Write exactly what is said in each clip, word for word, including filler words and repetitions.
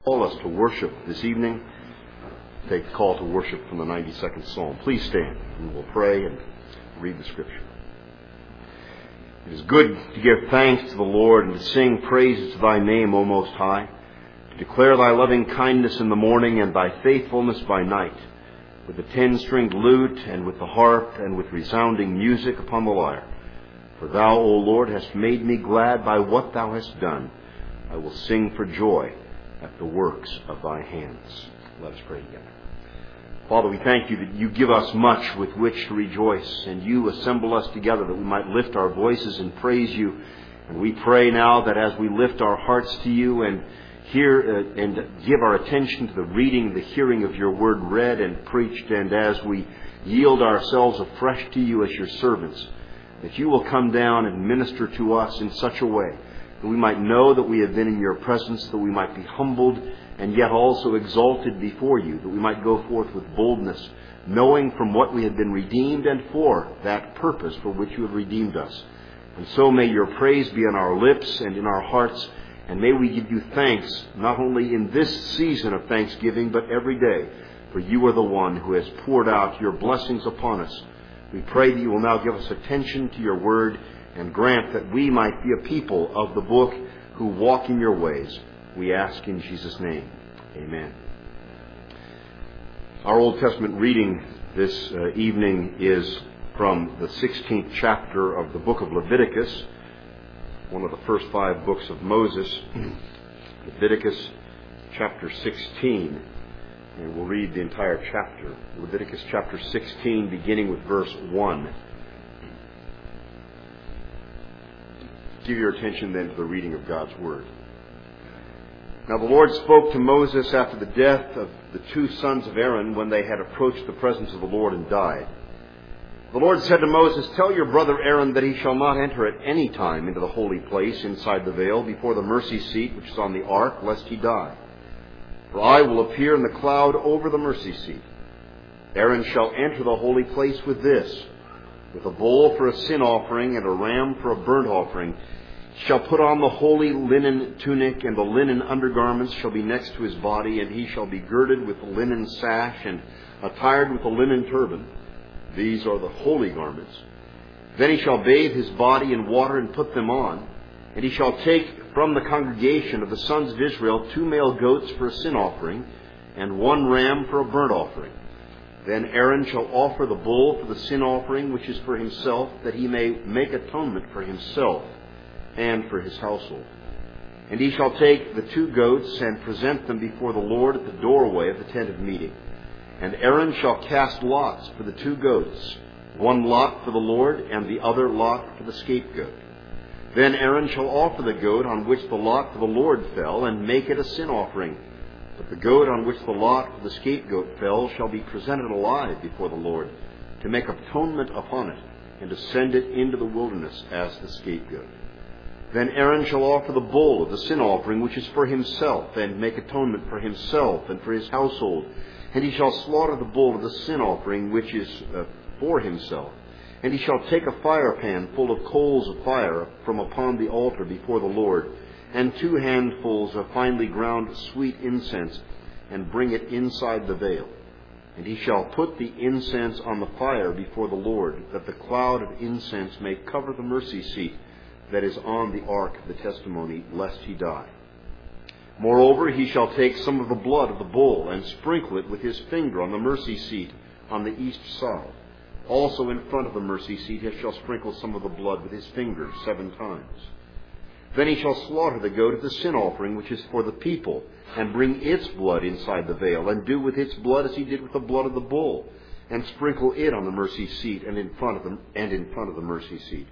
Call us to worship this evening. Take the call to worship from the ninety-second Psalm. Please stand and we'll pray and read the Scripture. It is good to give thanks to the Lord and to sing praises to thy name, O Most High, to declare thy loving kindness in the morning and thy faithfulness by night, with the ten-stringed lute and with the harp and with resounding music upon the lyre. For thou, O Lord, hast made me glad by what thou hast done. I will sing for joy at the works of thy hands. Let us pray together. Father, we thank you that you give us much with which to rejoice, and you assemble us together that we might lift our voices and praise you. And we pray now that as we lift our hearts to you and hear uh, and give our attention to the reading, the hearing of your word read and preached, and as we yield ourselves afresh to you as your servants, that you will come down and minister to us in such a way that we might know that we have been in your presence, that we might be humbled and yet also exalted before you, that we might go forth with boldness, knowing from what we have been redeemed and for that purpose for which you have redeemed us. And so may your praise be on our lips and in our hearts, and may we give you thanks not only in this season of thanksgiving, but every day, for you are the one who has poured out your blessings upon us. We pray that you will now give us attention to your word and grant that we might be a people of the book who walk in your ways. We ask in Jesus' name. Amen. Our Old Testament reading this uh, evening is from the sixteenth chapter of the book of Leviticus, one of the first five books of Moses. Leviticus chapter sixteen. And we'll read the entire chapter. Leviticus chapter sixteen, beginning with verse one. Give your attention then to the reading of God's Word. Now the Lord spoke to Moses after the death of the two sons of Aaron when they had approached the presence of the Lord and died. The Lord said to Moses, "Tell your brother Aaron that he shall not enter at any time into the holy place inside the veil before the mercy seat which is on the ark, lest he die. For I will appear in the cloud over the mercy seat. Aaron shall enter the holy place with this, with a bull for a sin offering and a ram for a burnt offering. He shall put on the holy linen tunic, and the linen undergarments shall be next to his body, and he shall be girded with the linen sash and attired with a linen turban. These are the holy garments. Then he shall bathe his body in water and put them on. And he shall take from the congregation of the sons of Israel two male goats for a sin offering, and one ram for a burnt offering. Then Aaron shall offer the bull for the sin offering, which is for himself, that he may make atonement for himself and for his household. And he shall take the two goats and present them before the Lord at the doorway of the tent of meeting. And Aaron shall cast lots for the two goats, one lot for the Lord and the other lot for the scapegoat. Then Aaron shall offer the goat on which the lot for the Lord fell, and make it a sin offering. But the goat on which the lot for the scapegoat fell shall be presented alive before the Lord, to make atonement upon it, and to send it into the wilderness as the scapegoat. Then Aaron shall offer the bull of the sin offering, which is for himself, and make atonement for himself and for his household. And he shall slaughter the bull of the sin offering, which is uh, for himself. And he shall take a fire pan full of coals of fire from upon the altar before the Lord, and two handfuls of finely ground sweet incense, and bring it inside the veil. And he shall put the incense on the fire before the Lord, that the cloud of incense may cover the mercy seat that is on the ark of the testimony, lest he die. Moreover, he shall take some of the blood of the bull, and sprinkle it with his finger on the mercy seat on the east side. Also in front of the mercy seat he shall sprinkle some of the blood with his finger seven times. Then he shall slaughter the goat of the sin offering, which is for the people, and bring its blood inside the veil, and do with its blood as he did with the blood of the bull, and sprinkle it on the mercy seat and in front of the, and in front of the mercy seat.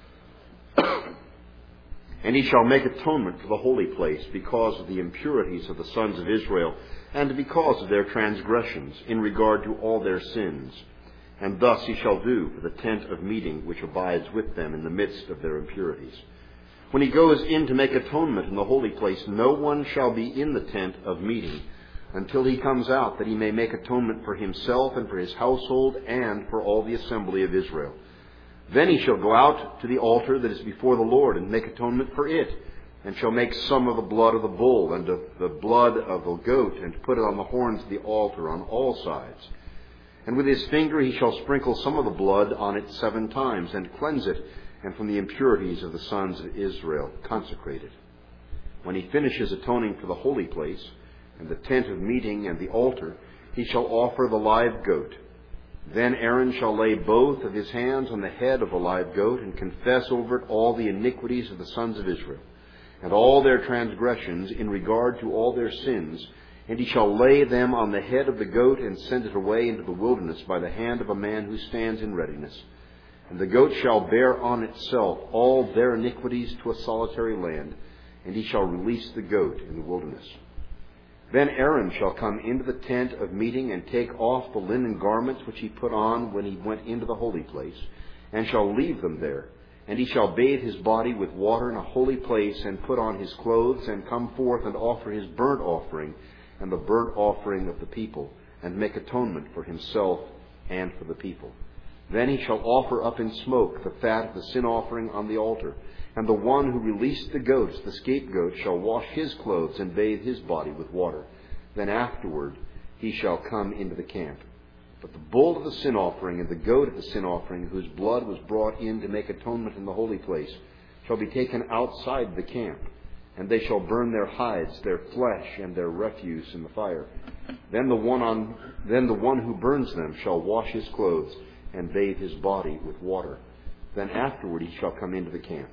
And he shall make atonement for the holy place because of the impurities of the sons of Israel, and because of their transgressions in regard to all their sins. And thus he shall do for the tent of meeting which abides with them in the midst of their impurities. When he goes in to make atonement in the holy place, no one shall be in the tent of meeting until he comes out, that he may make atonement for himself and for his household and for all the assembly of Israel. Then he shall go out to the altar that is before the Lord and make atonement for it, and shall make some of the blood of the bull and of the blood of the goat, and put it on the horns of the altar on all sides. And with his finger he shall sprinkle some of the blood on it seven times, and cleanse it, and from the impurities of the sons of Israel consecrate it. When he finishes atoning for the holy place, and the tent of meeting, and the altar, he shall offer the live goat. Then Aaron shall lay both of his hands on the head of the live goat, and confess over it all the iniquities of the sons of Israel, and all their transgressions in regard to all their sins, and he shall lay them on the head of the goat, and send it away into the wilderness by the hand of a man who stands in readiness. And the goat shall bear on itself all their iniquities to a solitary land, and he shall release the goat in the wilderness. Then Aaron shall come into the tent of meeting, and take off the linen garments which he put on when he went into the holy place, and shall leave them there. And he shall bathe his body with water in a holy place, and put on his clothes, and come forth and offer his burnt offering, and the burnt offering of the people, and make atonement for himself and for the people. Then he shall offer up in smoke the fat of the sin offering on the altar. And the one who released the goats, the scapegoat, shall wash his clothes and bathe his body with water. Then afterward he shall come into the camp. But the bull of the sin offering and the goat of the sin offering, whose blood was brought in to make atonement in the holy place, shall be taken outside the camp. And they shall burn their hides, their flesh, and their refuse in the fire. Then the one on, then the one who burns them shall wash his clothes and bathe his body with water. Then afterward he shall come into the camp.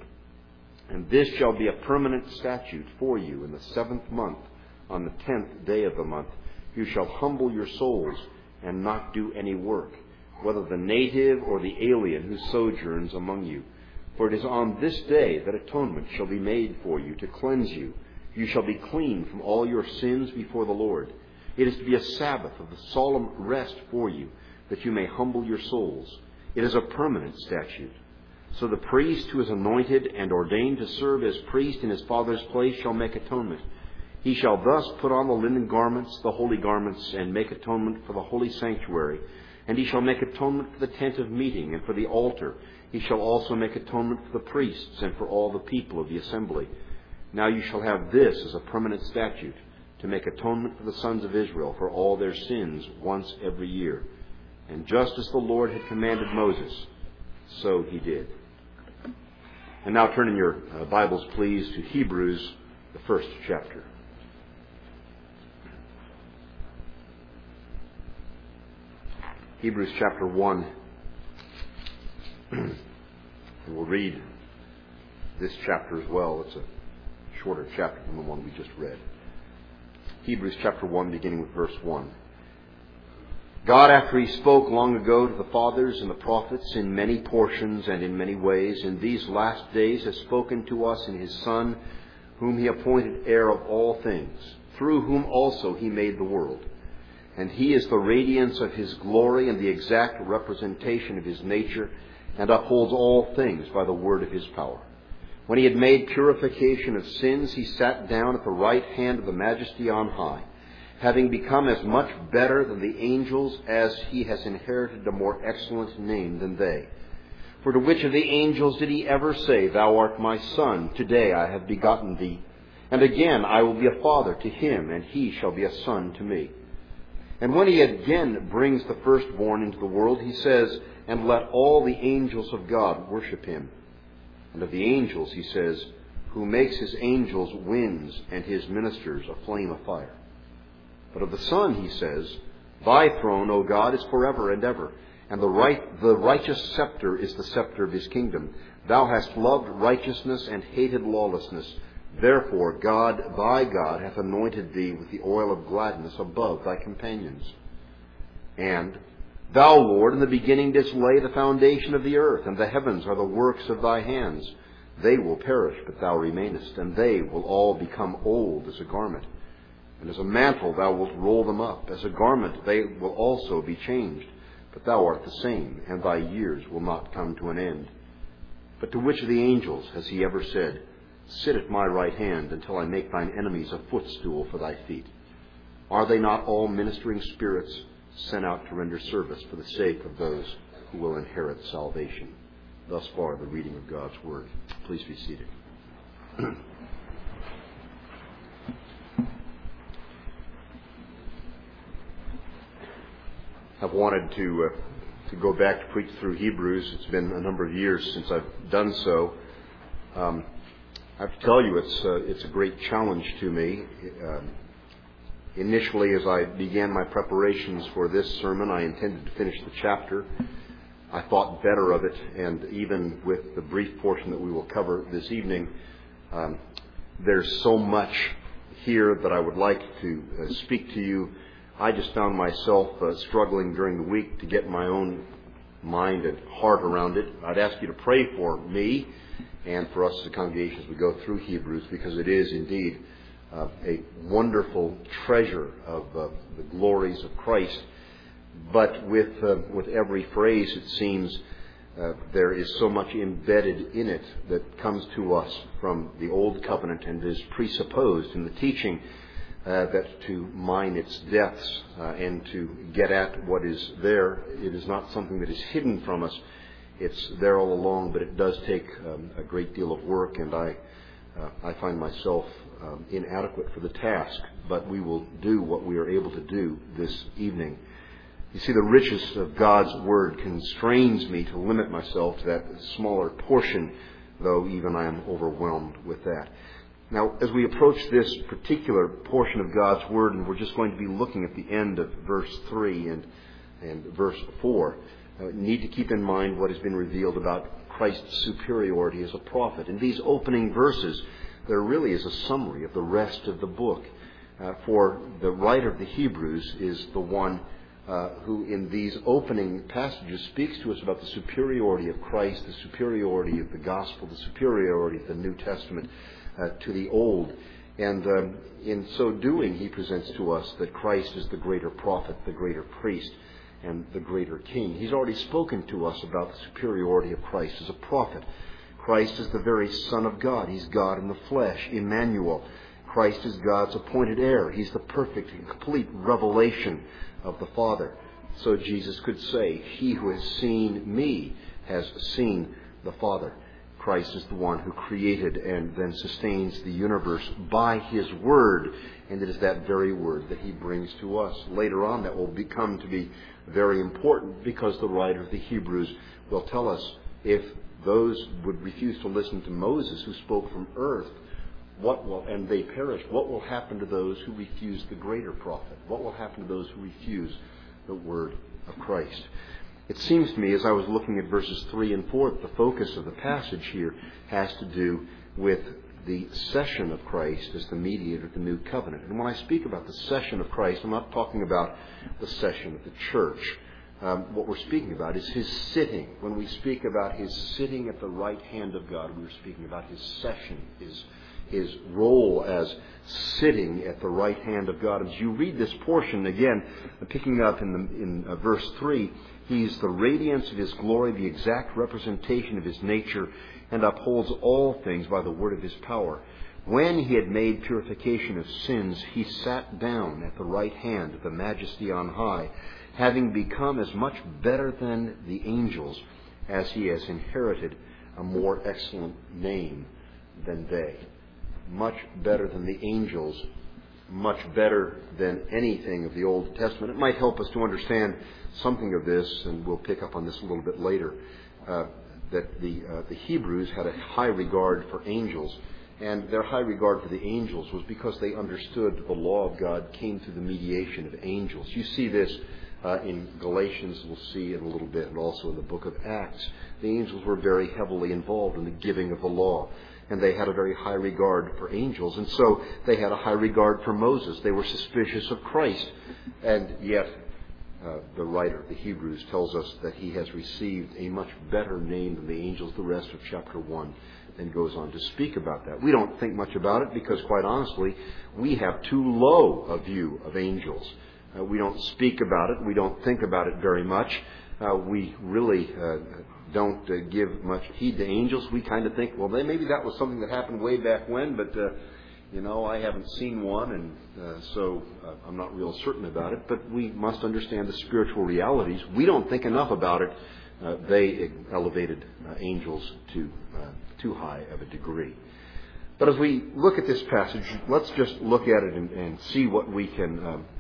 And this shall be a permanent statute for you in the seventh month, on the tenth day of the month. You shall humble your souls and not do any work, whether the native or the alien who sojourns among you. For it is on this day that atonement shall be made for you to cleanse you. You shall be clean from all your sins before the Lord. It is to be a Sabbath of the solemn rest for you, that you may humble your souls. It is a permanent statute. So the priest who is anointed and ordained to serve as priest in his father's place shall make atonement. He shall thus put on the linen garments, the holy garments, and make atonement for the holy sanctuary. And he shall make atonement for the tent of meeting and for the altar. He shall also make atonement for the priests and for all the people of the assembly. Now you shall have this as a permanent statute, to make atonement for the sons of Israel for all their sins once every year. And just as the Lord had commanded Moses, so he did. And now turn in your uh, Bibles, please, to Hebrews, the first chapter. Hebrews chapter one. And we'll read this chapter as well. It's a shorter chapter than the one we just read. Hebrews chapter one, beginning with verse one. God, after he spoke long ago to the fathers and the prophets in many portions and in many ways, in these last days has spoken to us in his Son, whom he appointed heir of all things, through whom also he made the world. And he is the radiance of his glory and the exact representation of his nature, and upholds all things by the word of his power. When he had made purification of sins, he sat down at the right hand of the Majesty on high, having become as much better than the angels as he has inherited a more excellent name than they. For to which of the angels did he ever say, Thou art my son, today I have begotten thee? And again, I will be a father to him, and he shall be a son to me. And when he again brings the firstborn into the world, he says, And let all the angels of God worship him. And of the angels, he says, Who makes his angels winds, and his ministers a flame of fire. But of the Son, he says, Thy throne, O God, is forever and ever, and the right, the righteous scepter is the scepter of his kingdom. Thou hast loved righteousness and hated lawlessness. Therefore God, thy God, hath anointed thee with the oil of gladness above thy companions. And Thou, Lord, in the beginning didst lay the foundation of the earth, and the heavens are the works of thy hands. They will perish, but thou remainest, and they will all become old as a garment. And as a mantle thou wilt roll them up. As a garment they will also be changed. But thou art the same, and thy years will not come to an end. But to which of the angels has he ever said, Sit at my right hand until I make thine enemies a footstool for thy feet? Are they not all ministering spirits sent out to render service for the sake of those who will inherit salvation? Thus far the reading of God's Word. Please be seated. I've wanted to uh, to go back to preach through Hebrews. It's been a number of years since I've done so. Um, I have to tell you, it's uh, it's a great challenge to me. Um, initially, as I began my preparations for this sermon, I intended to finish the chapter. I thought better of it, and even with the brief portion that we will cover this evening, um, there's so much here that I would like to uh, speak to you. I just found myself uh, struggling during the week to get my own mind and heart around it. I'd ask you to pray for me and for us as a congregation as we go through Hebrews, because it is indeed uh, a wonderful treasure of uh, the glories of Christ. But with uh, with every phrase, it seems uh, there is so much embedded in it that comes to us from the Old Covenant and is presupposed in the teaching uh, that to mine its depths uh, and to get at what is there, it is not something that is hidden from us. It's there all along, but it does take um, a great deal of work, and I uh, I find myself um, inadequate for the task. But we will do what we are able to do this evening. You see, the richness of God's Word constrains me to limit myself to that smaller portion, though even I am overwhelmed with that. Now, as we approach this particular portion of God's Word, and we're just going to be looking at the end of verse three and, and verse four, uh, we need to keep in mind what has been revealed about Christ's superiority as a prophet. In these opening verses, there really is a summary of the rest of the book. Uh, for the writer of the Hebrews is the one Uh, who in these opening passages speaks to us about the superiority of Christ, the superiority of the gospel, the superiority of the New Testament uh, to the Old. And um, in so doing, he presents to us that Christ is the greater prophet, the greater priest, and the greater king. He's already spoken to us about the superiority of Christ as a prophet. Christ is the very Son of God. He's God in the flesh, Emmanuel. Christ is God's appointed heir. He's the perfect and complete revelation of the Father. So Jesus could say, "He who has seen me has seen the Father." Christ is the one who created and then sustains the universe by His Word, and it is that very Word that He brings to us. Later on, that will become to be very important, because the writer of the Hebrews will tell us, if those would refuse to listen to Moses, who spoke from earth, What will, and they perish, what will happen to those who refuse the greater prophet? What will happen to those who refuse the word of Christ? It seems to me, as I was looking at verses three and four, that the focus of the passage here has to do with the session of Christ as the mediator of the new covenant. And when I speak about the session of Christ, I'm not talking about the session of the church. Um, what we're speaking about is His sitting. When we speak about His sitting at the right hand of God, we're speaking about His session, His His role as sitting at the right hand of God. As you read this portion, again, picking up in, the, in uh, verse three, He's the radiance of His glory, the exact representation of His nature, and upholds all things by the word of His power. When He had made purification of sins, He sat down at the right hand of the Majesty on high, having become as much better than the angels, as He has inherited a more excellent name than they. Much better than the angels, much better than anything of the Old Testament. It might help us to understand something of this, and we'll pick up on this a little bit later, uh, that the uh, the Hebrews had a high regard for angels, and their high regard for the angels was because they understood the law of God came through the mediation of angels. You see this uh, in Galatians, we'll see in a little bit, and also in the book of Acts. The angels were very heavily involved in the giving of the law. And they had a very high regard for angels. And so they had a high regard for Moses. They were suspicious of Christ. And yet uh, the writer of the Hebrews tells us that he has received a much better name than the angels, the rest of chapter one, and goes on to speak about that. We don't think much about it because, quite honestly, we have too low a view of angels. Uh, we don't speak about it. We don't think about it very much. Uh, we really uh, don't uh, give much heed to angels. We kind of think, well, maybe that was something that happened way back when, but, uh, you know, I haven't seen one, and uh, so uh, I'm not real certain about it. But we must understand the spiritual realities. We don't think enough about it. Uh, they elevated uh, angels to uh, too high of a degree. But as we look at this passage, let's just look at it and, and see what we can uh,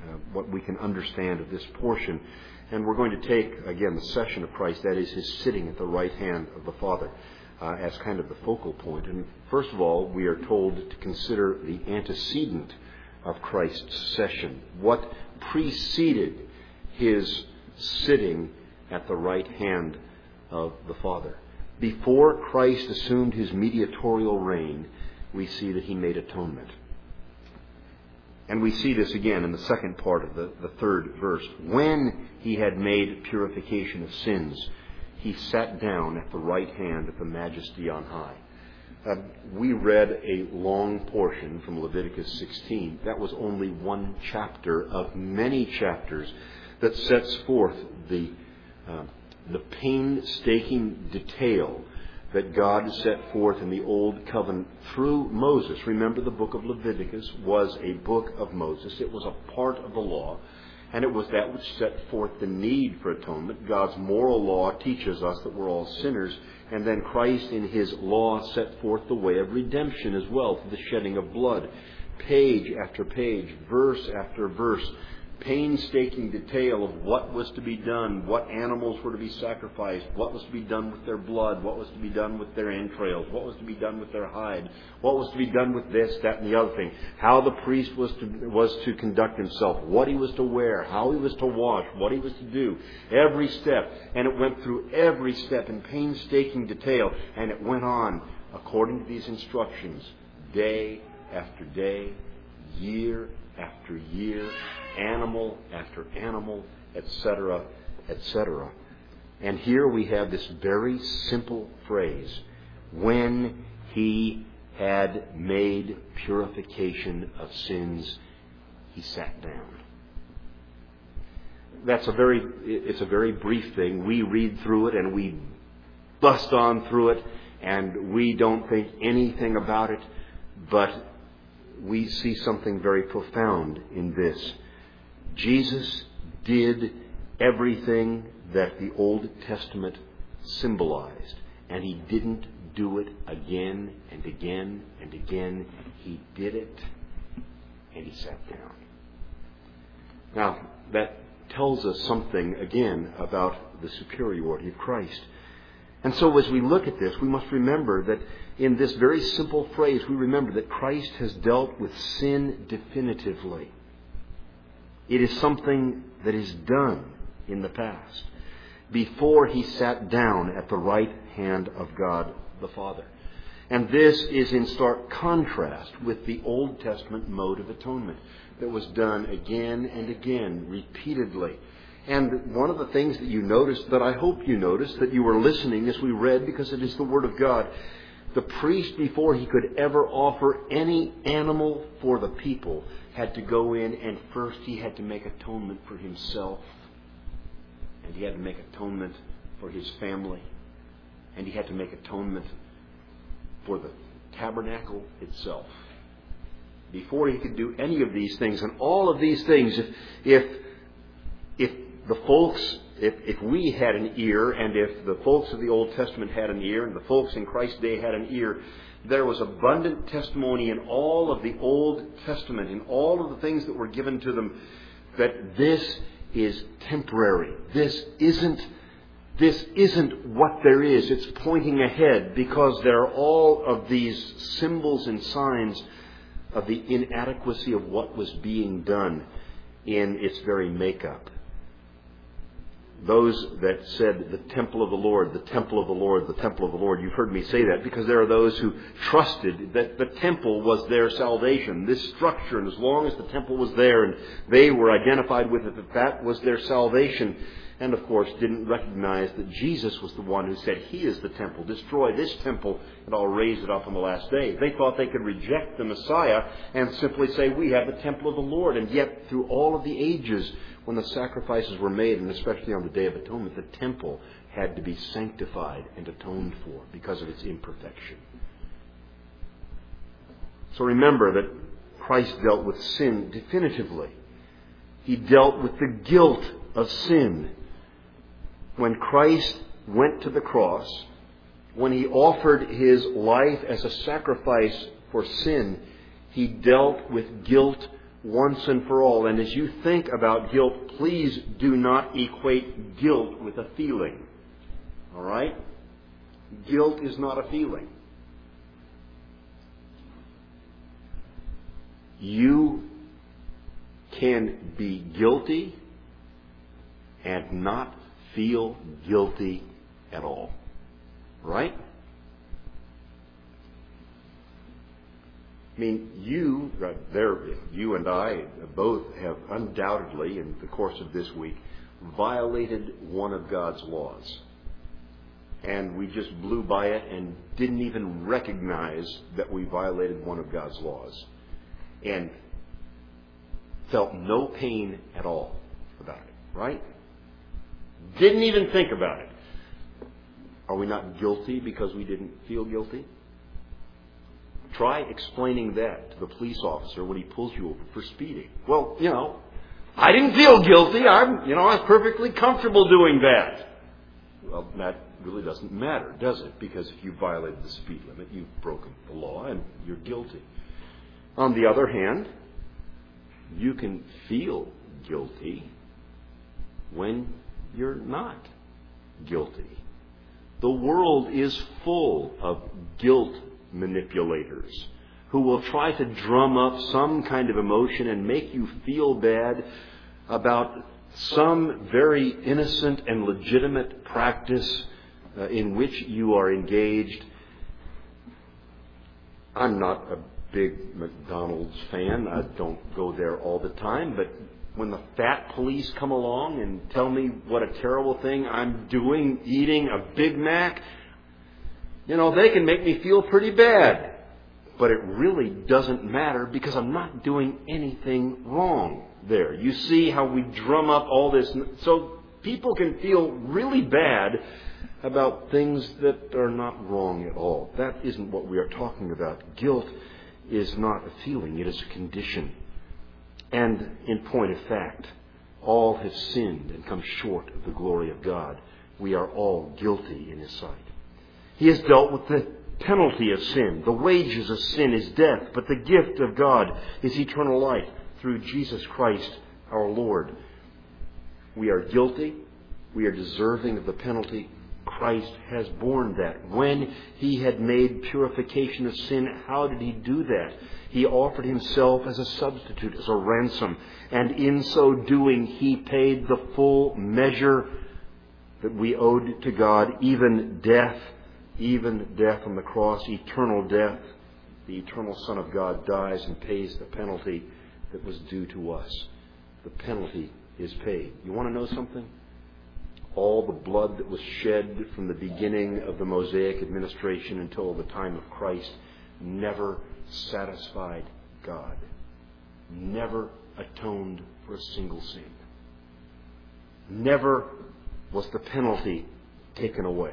uh, what we can understand of this portion. And we're going to take, again, the session of Christ, that is his sitting at the right hand of the Father, uh, as kind of the focal point. And first of all, we are told to consider the antecedent of Christ's session. What preceded his sitting at the right hand of the Father? Before Christ assumed his mediatorial reign, we see that he made atonement. And we see this again in the second part of the, the third verse. When he had made purification of sins, he sat down at the right hand of the Majesty on high. Uh, we read a long portion from Leviticus sixteen. That was only one chapter of many chapters that sets forth the uh, the painstaking detail that God set forth in the Old Covenant through Moses. Remember, the book of Leviticus was a book of Moses. It was a part of the law, and it was that which set forth the need for atonement. God's moral law teaches us that we're all sinners, and then Christ in his law set forth the way of redemption as well, through the shedding of blood. Page after page, verse after verse, painstaking detail of what was to be done, what animals were to be sacrificed, what was to be done with their blood, what was to be done with their entrails, what was to be done with their hide, what was to be done with this, that, and the other thing, how the priest was to was to conduct himself, what he was to wear, how he was to wash, what he was to do, every step. And it went through every step in painstaking detail, and it went on according to these instructions, day after day, year after year, animal after animal, et cetera, et cetera. And here we have this very simple phrase, when he had made purification of sins, he sat down. That's a very, it's a very brief thing. We read through it and we bust on through it and we don't think anything about it, but we see something very profound in this. Jesus did everything that the Old Testament symbolized, and he didn't do it again and again and again. He did it, and he sat down. Now, that tells us something, again, about the superiority of Christ. And so as we look at this, we must remember that in this very simple phrase, we remember that Christ has dealt with sin definitively. It is something that is done in the past, before he sat down at the right hand of God the Father. And this is in stark contrast with the Old Testament mode of atonement that was done again and again, repeatedly. And one of the things that you noticed, that I hope you noticed, that you were listening as we read, because it is the Word of God, the priest, before he could ever offer any animal for the people, had to go in and first he had to make atonement for himself. And he had to make atonement for his family. And he had to make atonement for the tabernacle itself. Before he could do any of these things. And all of these things, if if if the folks, if, if we had an ear, and if the folks of the Old Testament had an ear, and the folks in Christ's day had an ear, there was abundant testimony in all of the Old Testament, in all of the things that were given to them, that this is temporary. This isn't, this isn't what there is. It's pointing ahead, because there are all of these symbols and signs of the inadequacy of what was being done in its very makeup. Those that said the temple of the Lord, the temple of the Lord, the temple of the Lord, you've heard me say that, because there are those who trusted that the temple was their salvation, this structure, and as long as the temple was there and they were identified with it, that that was their salvation. And of course didn't recognize that Jesus was the one who said, he is the temple, destroy this temple and I'll raise it up on the last day. They thought they could reject the Messiah and simply say, we have the temple of the Lord. And yet through all of the ages, when the sacrifices were made, and especially on the Day of Atonement, the temple had to be sanctified and atoned for because of its imperfection. So remember that Christ dealt with sin definitively. He dealt with the guilt of sin. When Christ went to the cross, when he offered his life as a sacrifice for sin, he dealt with guilt once and for all. And as you think about guilt, please do not equate guilt with a feeling. All right? Guilt is not a feeling. You can be guilty and not feel guilty at all. Right? I mean, you, there, you and I both have undoubtedly, in the course of this week, violated one of God's laws. And we just blew by it and didn't even recognize that we violated one of God's laws. And felt no pain at all about it. Right? Didn't even think about it. Are we not guilty because we didn't feel guilty? Try explaining that to the police officer when he pulls you over for speeding. Well, you know, I didn't feel guilty. I'm, you know, I was perfectly comfortable doing that. Well, that really doesn't matter, does it? Because if you violated the speed limit, you've broken the law and you're guilty. On the other hand, you can feel guilty when you're not guilty. The world is full of guilt manipulators who will try to drum up some kind of emotion and make you feel bad about some very innocent and legitimate practice uh, in which you are engaged. I'm not a big McDonald's fan. I don't go there all the time, but when the fat police come along and tell me what a terrible thing I'm doing eating a Big Mac, you know, they can make me feel pretty bad. But it really doesn't matter because I'm not doing anything wrong there. You see how we drum up all this. So people can feel really bad about things that are not wrong at all. That isn't what we are talking about. Guilt is not a feeling. It is a condition. And in point of fact, all have sinned and come short of the glory of God. We are all guilty in His sight. He has dealt with the penalty of sin. The wages of sin is death, but the gift of God is eternal life through Jesus Christ our Lord. We are guilty. We are deserving of the penalty. Christ has borne that. When He had made purification of sin, how did He do that? He offered Himself as a substitute, as a ransom. And in so doing, He paid the full measure that we owed to God, even death, even death on the cross, eternal death. The eternal Son of God dies and pays the penalty that was due to us. The penalty is paid. You want to know something? All the blood that was shed from the beginning of the Mosaic administration until the time of Christ never satisfied God. Never atoned for a single sin. Never was the penalty taken away.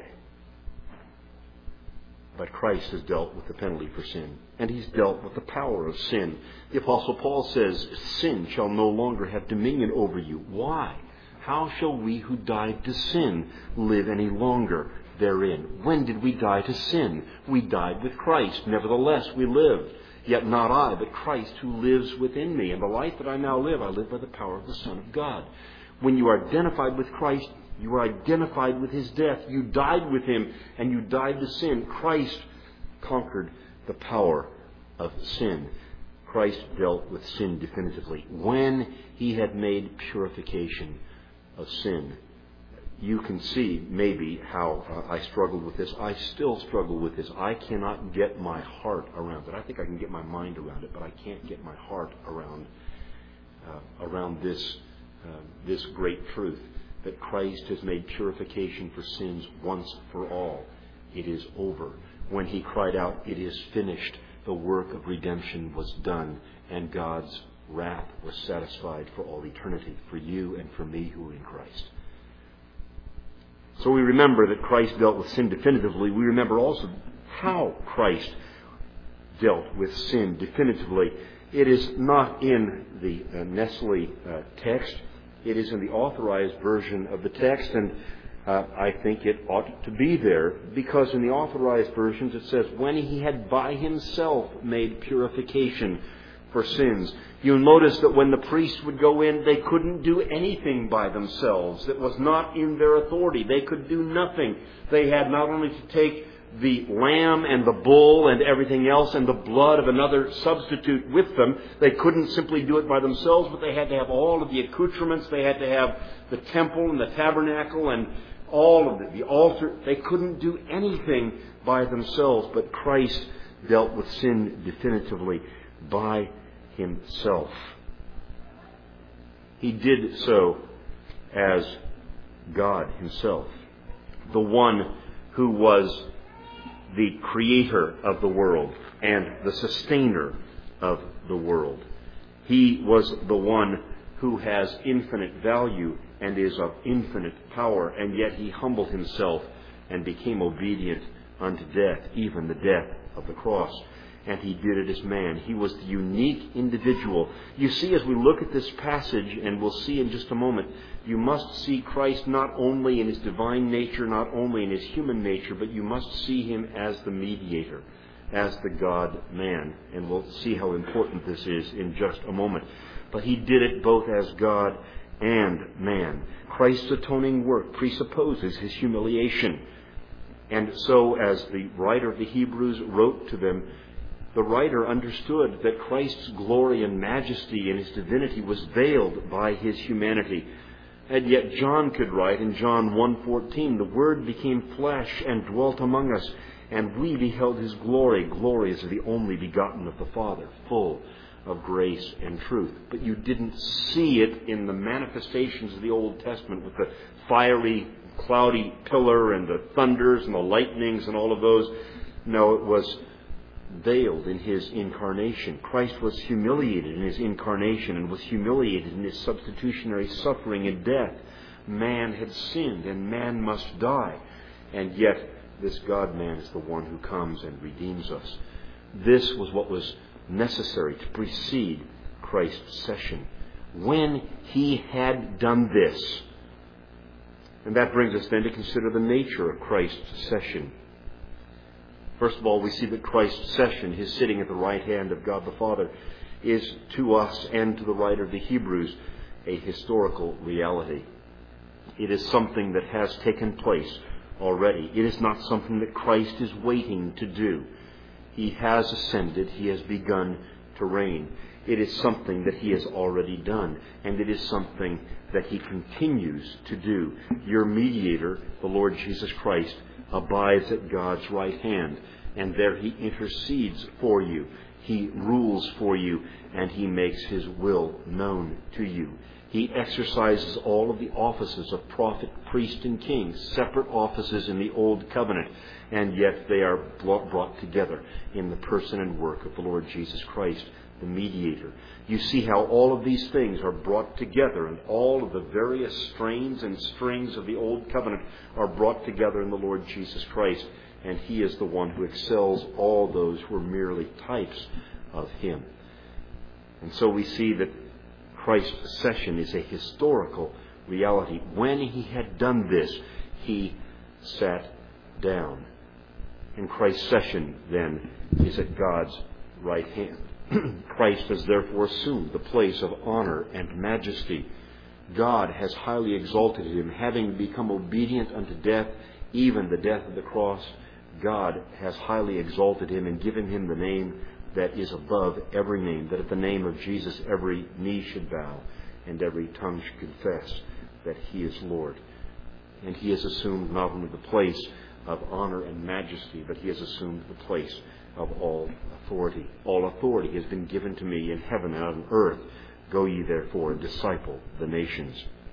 But Christ has dealt with the penalty for sin. And He's dealt with the power of sin. The Apostle Paul says, sin shall no longer have dominion over you. Why? How shall we who died to sin live any longer therein? When did we die to sin? We died with Christ. Nevertheless, we live. Yet not I, but Christ who lives within me. And the life that I now live, I live by the power of the Son of God. When you are identified with Christ, you are identified with His death. You died with Him, and you died to sin. Christ conquered the power of sin. Christ dealt with sin definitively. When He had made purification of sin, you can see maybe how uh, I struggled with this. I still struggle with this. I cannot get my heart around it. I think I can get my mind around it, but I can't get my heart around uh, around this uh, this great truth that Christ has made purification for sins once for all. It is over. When He cried out, "It is finished," the work of redemption was done, and God's wrath was satisfied for all eternity, for you and for me who are in Christ. So we remember that Christ dealt with sin definitively. We remember also how Christ dealt with sin definitively. It is not in the uh, Nestle uh, text. It is in the authorized version of the text, and uh, I think it ought to be there, because in the authorized versions it says, when He had by Himself made purification for sins. You'll notice that when the priest would go in, they couldn't do anything by themselves. It was not in their authority. They could do nothing. They had not only to take the lamb and the bull and everything else and the blood of another substitute with them. They couldn't simply do it by themselves, but they had to have all of the accoutrements. They had to have the temple and the tabernacle and all of it, the altar. They couldn't do anything by themselves, but Christ dealt with sin definitively by himself. He did so as God himself, the one who was the creator of the world and the sustainer of the world. He was the one who has infinite value and is of infinite power, and yet he humbled himself and became obedient unto death, even the death of the cross. And he did it as man. He was the unique individual. You see, as we look at this passage, and we'll see in just a moment, you must see Christ not only in his divine nature, not only in his human nature, but you must see him as the mediator, as the God-man. And we'll see how important this is in just a moment. But he did it both as God and man. Christ's atoning work presupposes his humiliation. And so, as the writer of the Hebrews wrote to them, the writer understood that Christ's glory and majesty and his divinity was veiled by his humanity. And yet John could write in John one fourteen, the Word became flesh and dwelt among us, and we beheld his glory. Glory is the only begotten of the Father, full of grace and truth. But you didn't see it in the manifestations of the Old Testament with the fiery, cloudy pillar and the thunders and the lightnings and all of those. No, it was veiled in his incarnation. Christ was humiliated in his incarnation and was humiliated in his substitutionary suffering and death. Man had sinned and man must die. And yet this God-man is the one who comes and redeems us. This was what was necessary to precede Christ's session. When he had done this, and that brings us then to consider the nature of Christ's session. First of all, we see that Christ's session, his sitting at the right hand of God the Father, is to us and to the writer of the Hebrews a historical reality. It is something that has taken place already. It is not something that Christ is waiting to do. He has ascended. He has begun to reign. It is something that he has already done, and it is something that he continues to do. Your mediator, the Lord Jesus Christ, abides at God's right hand, and there he intercedes for you. He rules for you, and he makes his will known to you. He exercises all of the offices of prophet, priest, and king, separate offices in the Old Covenant, and yet they are brought together in the person and work of the Lord Jesus Christ, the mediator. You see how all of these things are brought together, and all of the various strains and strings of the Old Covenant are brought together in the Lord Jesus Christ, and he is the one who excels all those who are merely types of him. And so we see that Christ's session is a historical reality. When he had done this, he sat down. And Christ's session, then, is at God's right hand. Christ has therefore assumed the place of honor and majesty. God has highly exalted him, having become obedient unto death, even the death of the cross. God has highly exalted him and given him the name that is above every name, that at the name of Jesus every knee should bow and every tongue should confess that he is Lord. And he has assumed not only the place of honor and majesty, but he has assumed the place of all authority. All authority has been given to me in heaven and on earth. Go ye therefore and disciple the nations.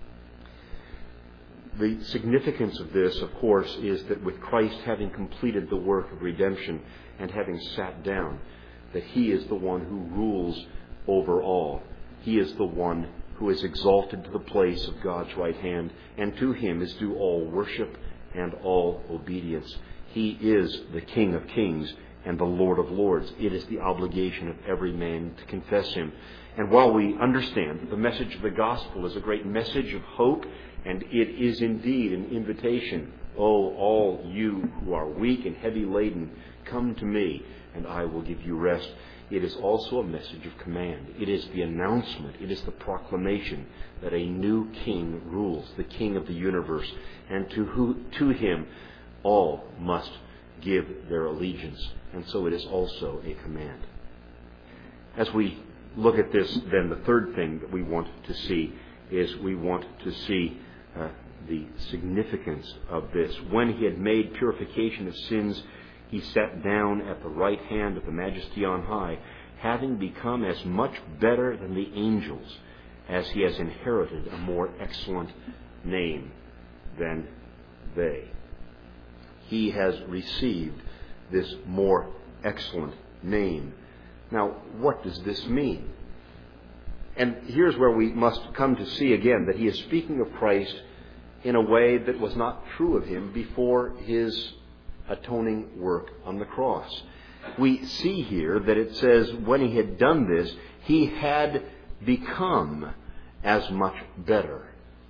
The significance of this, of course, is that with Christ having completed the work of redemption and having sat down, that he is the one who rules over all. He is the one who is exalted to the place of God's right hand, and to him is due all worship and all obedience. He is the King of kings and the Lord of lords. It is the obligation of every man to confess him. And while we understand that the message of the gospel is a great message of hope, and it is indeed an invitation, oh, all you who are weak and heavy laden, come to me, and I will give you rest. it is also a message of command. It is the announcement, it is the proclamation that a new king rules, the king of the universe, and to who, to him all must give their allegiance. And so it is also a command. As we look at this, then the third thing that we want to see is we want to see uh, the significance of this. When he had made purification of sins, he sat down at the right hand of the Majesty on high, having become as much better than the angels, as he has inherited a more excellent name than they. He has received this more excellent name. Now, what does this mean? And here's where we must come to see again that he is speaking of Christ in a way that was not true of him before his atoning work on the cross. We see here that it says when he had done this, he had become as much better.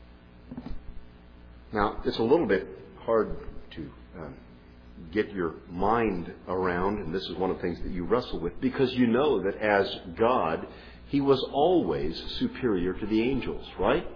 Now, it's a little bit hard to um, get your mind around, and this is one of the things that you wrestle with, because you know that as God, he was always superior to the angels, right?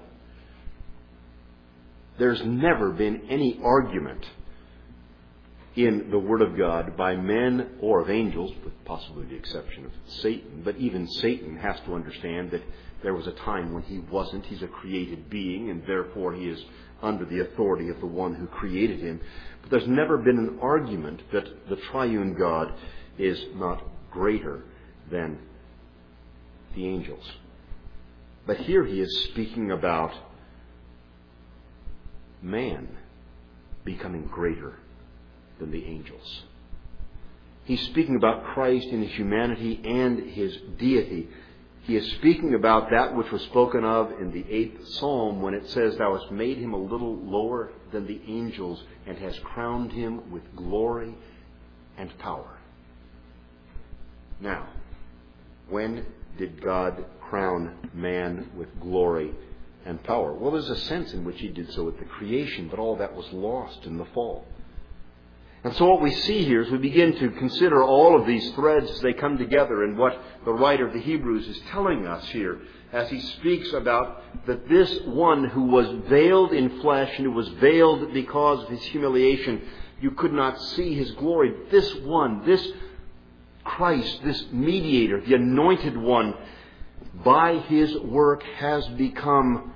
There's never been any argument in the Word of God by men or of angels, with possibly the exception of Satan, but even Satan has to understand that there was a time when he wasn't. He's a created being, and therefore he is under the authority of the one who created him. But there's never been an argument that the triune God is not greater than the angels. But here he is speaking about man becoming greater than the angels. He's speaking about Christ in his humanity and his deity. He is speaking about that which was spoken of in the eighth Psalm when it says, "Thou hast made him a little lower than the angels and hast crowned him with glory and power." Now, when did God crown man with glory and power? Well, there's a sense in which he did so at the creation, but all that was lost in the fall. And so what we see here as we begin to consider all of these threads as they come together and what the writer of the Hebrews is telling us here as he speaks about that this one who was veiled in flesh and who was veiled because of his humiliation, you could not see his glory. This one, this Christ, this mediator, the anointed one, by his work has become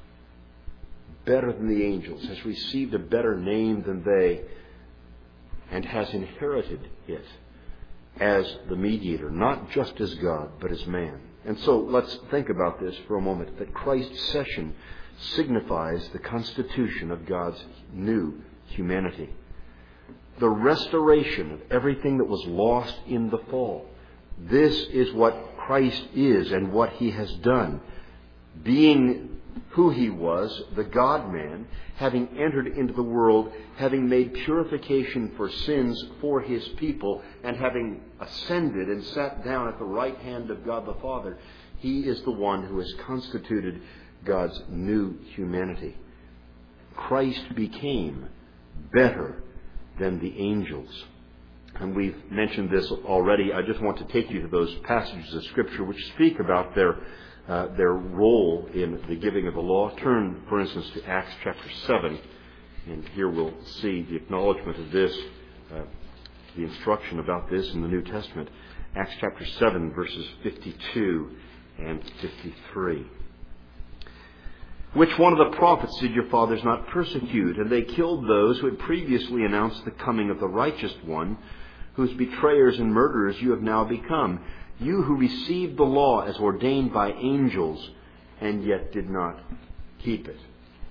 better than the angels, has received a better name than they, and has inherited it as the mediator, not just as God, but as man. And so let's think about this for a moment, that Christ's session signifies the constitution of God's new humanity. The restoration of everything that was lost in the fall. This is what Christ is and what he has done. Being who he was, the God-man, having entered into the world, having made purification for sins for his people, and having ascended and sat down at the right hand of God the Father, he is the one who has constituted God's new humanity. Christ became better than the angels. And we've mentioned this already. I just want to take you to those passages of Scripture which speak about their Uh, their role in the giving of the law. Turn, for instance, to Acts chapter seven, and here we'll see the acknowledgement of this, uh, the instruction about this in the New Testament. Acts chapter seven, verses fifty-two and fifty-three. "Which one of the prophets did your fathers not persecute? And they killed those who had previously announced the coming of the righteous one, whose betrayers and murderers you have now become. You who received the law as ordained by angels, and yet did not keep it."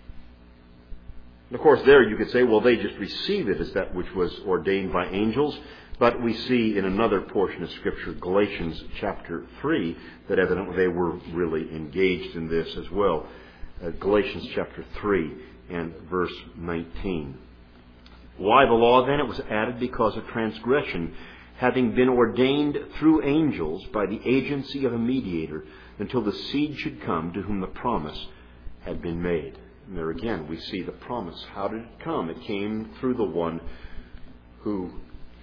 And of course, there you could say, well, they just received it as that which was ordained by angels. But we see in another portion of Scripture, Galatians chapter three, that evidently they were really engaged in this as well. Uh, Galatians chapter three and verse nineteen. "Why the law then? It was added because of transgression, having been ordained through angels by the agency of a mediator, until the seed should come to whom the promise had been made." And there again we see the promise. How did it come? It came through the one who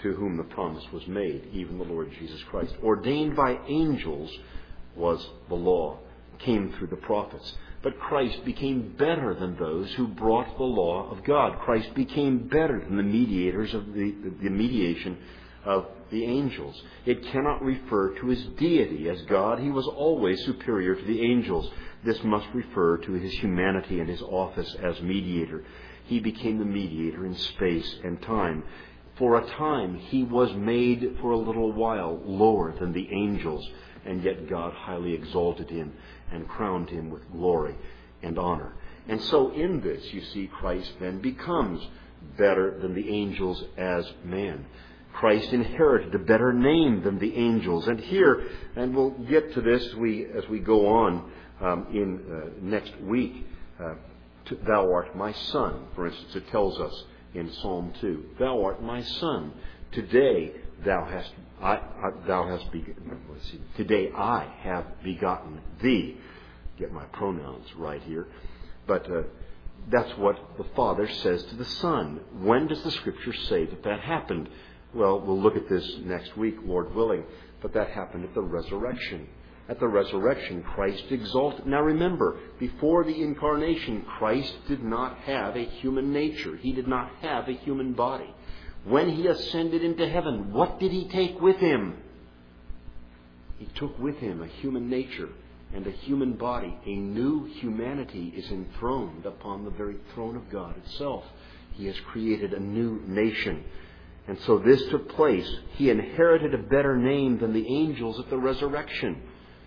to whom the promise was made, even the Lord Jesus Christ. Ordained by angels was the law, came through the prophets. But Christ became better than those who brought the law of God. Christ became better than the mediators of the, the mediation of the angels. It cannot refer to his deity. As God, he was always superior to the angels. This must refer to his humanity and his office as mediator. He became the mediator in space and time. For a time, he was made for a little while lower than the angels, and yet God highly exalted him and crowned him with glory and honor. And so in this, you see, Christ then becomes better than the angels as man. Christ inherited a better name than the angels. And here, and we'll get to this we, as we go on um, in uh, next week, uh, to, thou art my son. For instance, it tells us in Psalm two, thou art my son. Today thou hast, I, I, thou hast begotten, let's see, today I have begotten thee. Get my pronouns right here. But uh, that's what the Father says to the Son. When does the Scripture say that that happened? Well, we'll look at this next week, Lord willing. But that happened at the resurrection. At the resurrection, Christ exalted. Now remember, before the incarnation, Christ did not have a human nature. He did not have a human body. When he ascended into heaven, what did he take with him? He took with him a human nature and a human body. A new humanity is enthroned upon the very throne of God itself. He has created a new nation. And so this took place. He inherited a better name than the angels at the resurrection.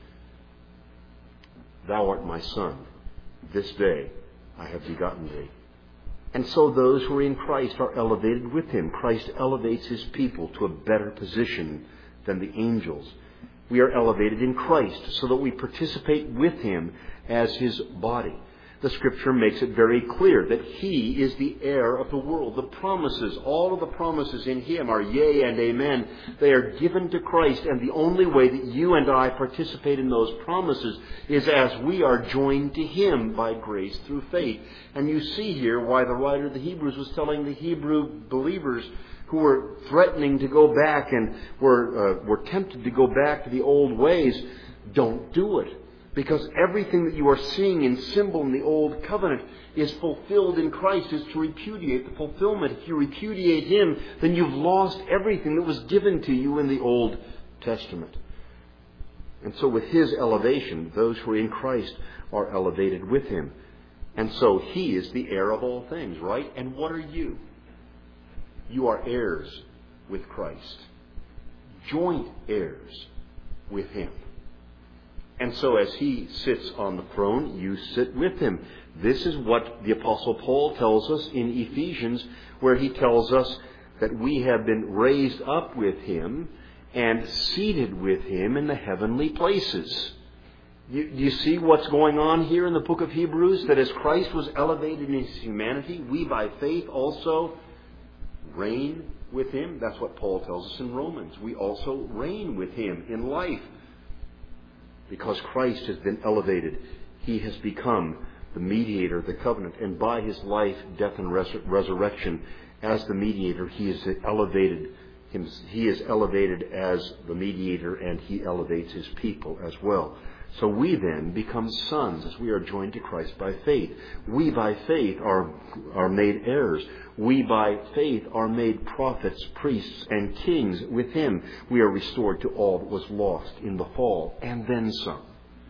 Thou art my son. This day I have begotten thee. And so those who are in Christ are elevated with him. Christ elevates his people to a better position than the angels. We are elevated in Christ so that we participate with him as his body. The Scripture makes it very clear that he is the heir of the world. The promises, all of the promises in him are yea and amen. They are given to Christ, and the only way that you and I participate in those promises is as we are joined to him by grace through faith. And you see here why the writer of the Hebrews was telling the Hebrew believers who were threatening to go back and were, uh, were tempted to go back to the old ways, don't do it. Because everything that you are seeing in symbol in the Old Covenant is fulfilled in Christ, is to repudiate the fulfillment. If you repudiate him, then you've lost everything that was given to you in the Old Testament. And so with his elevation, those who are in Christ are elevated with him. And so he is the heir of all things, right? And what are you? You are heirs with Christ. Joint heirs with him. And so as he sits on the throne, you sit with him. This is what the Apostle Paul tells us in Ephesians, where he tells us that we have been raised up with him and seated with him in the heavenly places. You, you see what's going on here in the book of Hebrews? That as Christ was elevated in his humanity, we by faith also reign with him. That's what Paul tells us in Romans. We also reign with him in life. Because Christ has been elevated, he has become the mediator of the covenant. And by his life, death, and res- resurrection, as the mediator, he is elevated. He is elevated as the mediator, and he elevates his people as well. So we then become sons as we are joined to Christ by faith. We by faith are, are made heirs. We by faith are made prophets, priests, and kings with him. We are restored to all that was lost in the fall, and then some.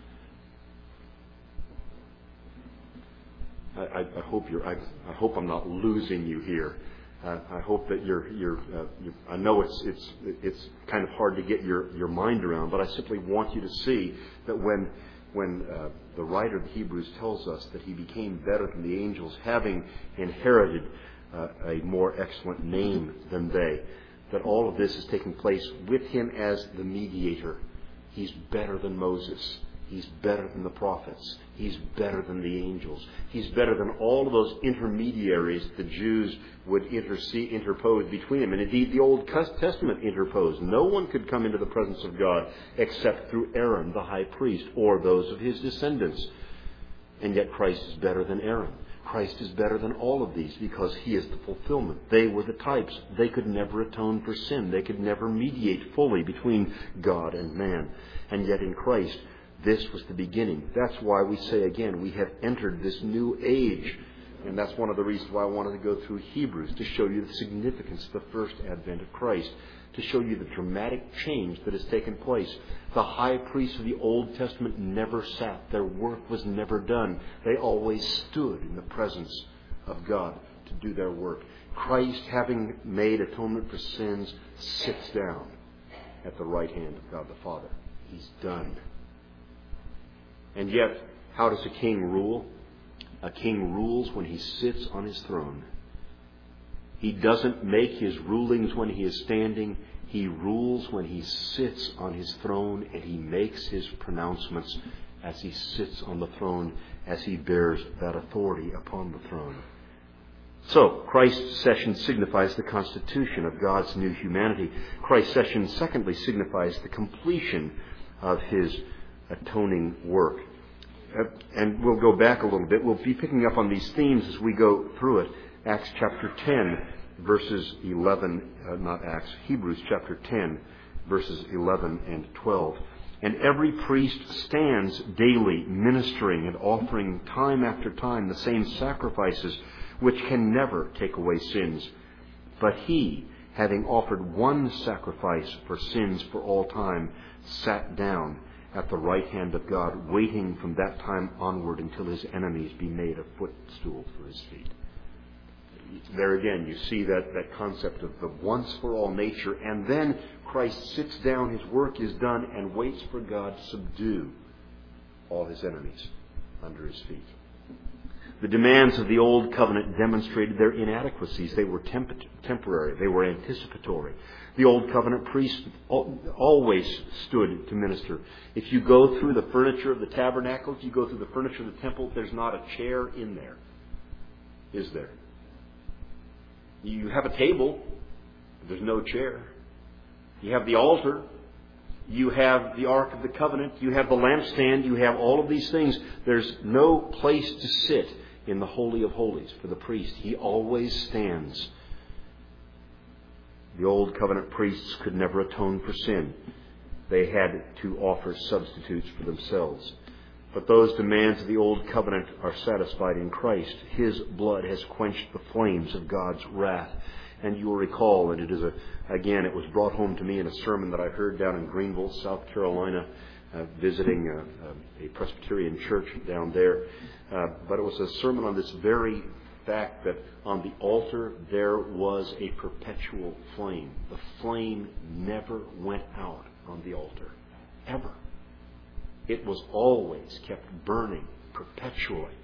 I, I, I hope you're. I, I hope I'm not losing you here. Uh, I hope that you're. you're, uh, you're I know it's it's it's kind of hard to get your, your mind around, but I simply want you to see that when when uh, the writer of Hebrews tells us that he became better than the angels, having inherited uh, a more excellent name than they, that all of this is taking place with him as the mediator. He's better than Moses. He's better than the prophets. He's better than the angels. He's better than all of those intermediaries the Jews would intercede, interpose between him. And indeed, the Old Testament interposed. No one could come into the presence of God except through Aaron, the high priest, or those of his descendants. And yet Christ is better than Aaron. Christ is better than all of these because He is the fulfillment. They were the types. They could never atone for sin. They could never mediate fully between God and man. And yet in Christ, this was the beginning. That's why we say again, we have entered this new age. And that's one of the reasons why I wanted to go through Hebrews, to show you the significance of the first advent of Christ, to show you the dramatic change that has taken place. The high priests of the Old Testament never sat. Their work was never done. They always stood in the presence of God to do their work. Christ, having made atonement for sins, sits down at the right hand of God the Father. He's done. And yet, how does a king rule? A king rules when he sits on his throne. He doesn't make his rulings when he is standing. He rules when he sits on his throne, and he makes his pronouncements as he sits on the throne, as he bears that authority upon the throne. So, Christ's session signifies the constitution of God's new humanity. Christ's session, secondly, signifies the completion of His atoning work. Uh, and we'll go back a little bit. We'll be picking up on these themes as we go through it. Acts chapter ten, verses eleven, uh, not Acts, Hebrews chapter ten, verses eleven and twelve. And every priest stands daily ministering and offering time after time the same sacrifices which can never take away sins. But He, having offered one sacrifice for sins for all time, sat down at the right hand of God, waiting from that time onward until His enemies be made a footstool for His feet. There again, you see that, that concept of the once-for-all nature, and then Christ sits down, His work is done, and waits for God to subdue all His enemies under His feet. The demands of the Old Covenant demonstrated their inadequacies. They were temp- temporary. They were anticipatory. The Old Covenant priests always stood to minister. If you go through the furniture of the tabernacle, if you go through the furniture of the temple, there's not a chair in there. Is there? You have a table, but there's no chair. You have the altar. You have the Ark of the Covenant. You have the lampstand. You have all of these things. There's no place to sit in the Holy of Holies for the priest. He always stands. The Old Covenant priests could never atone for sin. They had to offer substitutes for themselves. But those demands of the Old Covenant are satisfied in Christ. His blood has quenched the flames of God's wrath. And you will recall, and it is a, again, it was brought home to me in a sermon that I heard down in Greenville, South Carolina, uh, visiting a, a Presbyterian church down there. Uh, but it was a sermon on this very fact that on the altar there was a perpetual flame. The flame never went out on the altar, ever. It was always kept burning perpetually.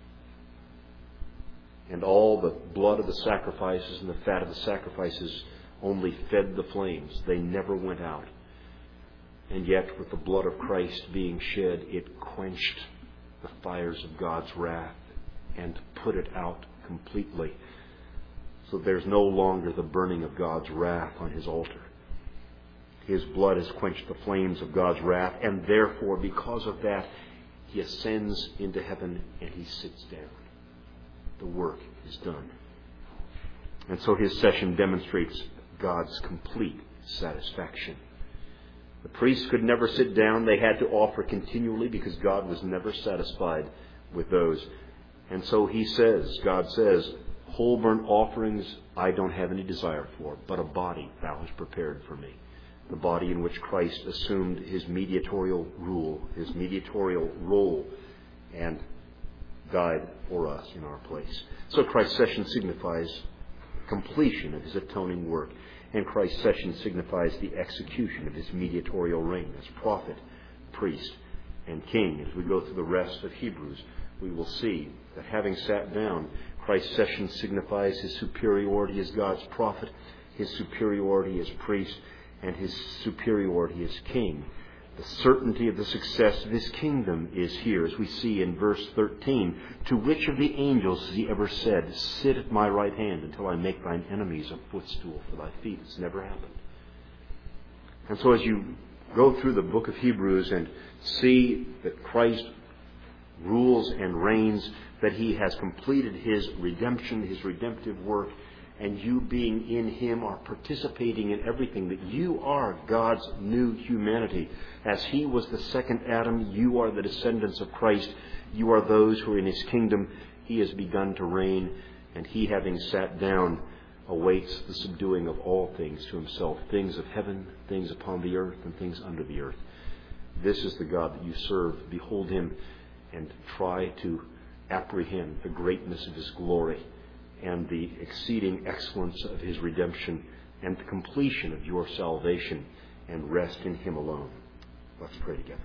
And all the blood of the sacrifices and the fat of the sacrifices only fed the flames. They never went out. And yet, with the blood of Christ being shed, it quenched the fires of God's wrath and put it out completely. So there's no longer the burning of God's wrath on His altar. His blood has quenched the flames of God's wrath, and therefore, because of that, He ascends into heaven and He sits down. The work is done. And so His session demonstrates God's complete satisfaction. The priests could never sit down. They had to offer continually because God was never satisfied with those. And so He says, God says, whole burnt offerings I don't have any desire for, but a body Thou hast prepared for me. The body in which Christ assumed His mediatorial rule, His mediatorial role, and died for us in our place. So Christ's session signifies completion of His atoning work. And Christ's session signifies the execution of His mediatorial reign as prophet, priest, and king. As we go through the rest of Hebrews, we will see that having sat down, Christ's session signifies His superiority as God's prophet, His superiority as priest, and His superiority as king. The certainty of the success of His kingdom is here, as we see in verse thirteen. To which of the angels has He ever said, sit at my right hand until I make thine enemies a footstool for thy feet? It's never happened. And so as you go through the book of Hebrews and see that Christ rules and reigns, that he has completed his redemption, his redemptive work, and you being in him are participating in everything, that you are God's new humanity. As he was the second Adam, you are the descendants of Christ. You are those who are in his kingdom. He has begun to reign, and he, having sat down, awaits the subduing of all things to himself, things of heaven, things upon the earth, and things under the earth. This is the God that you serve. Behold him and try to apprehend the greatness of his glory and the exceeding excellence of his redemption and the completion of your salvation, and rest in him alone. Let's pray together.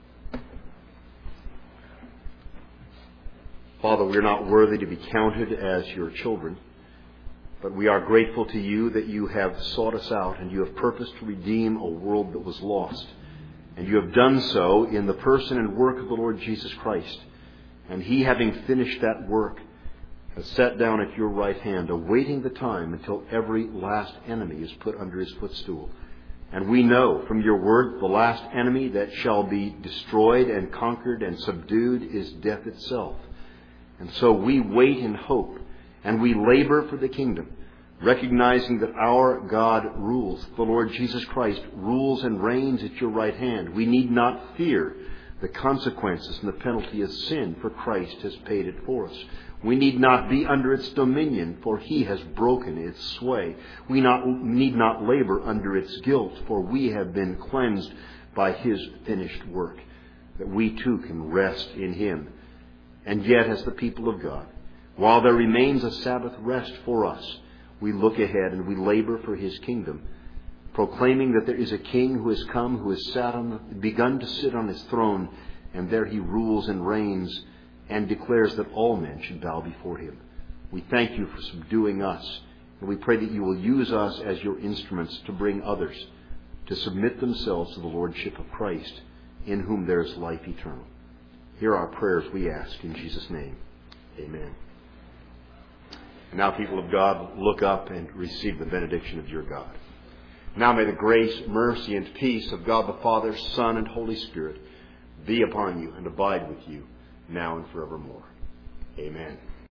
Father, we are not worthy to be counted as your children, but we are grateful to you that you have sought us out and you have purposed to redeem a world that was lost. And you have done so in the person and work of the Lord Jesus Christ. And he, having finished that work, has sat down at your right hand, awaiting the time until every last enemy is put under his footstool. And we know from your word the last enemy that shall be destroyed and conquered and subdued is death itself. And so we wait in hope and we labor for the kingdom, recognizing that our God rules. The Lord Jesus Christ rules and reigns at your right hand. We need not fear the consequences and the penalty of sin, for Christ has paid it for us. We need not be under its dominion, for he has broken its sway. We not, need not labor under its guilt, for we have been cleansed by his finished work, that we too can rest in him. And yet, as the people of God, while there remains a Sabbath rest for us, we look ahead and we labor for his kingdom, proclaiming that there is a king who has come, who has sat on, begun to sit on his throne, and there he rules and reigns and declares that all men should bow before him. We thank you for subduing us, and we pray that you will use us as your instruments to bring others to submit themselves to the lordship of Christ, in whom there is life eternal. Hear our prayers, we ask, in Jesus' name. Amen. And now, people of God, look up and receive the benediction of your God. Now may the grace, mercy, and peace of God the Father, Son, and Holy Spirit be upon you and abide with you now and forevermore. Amen.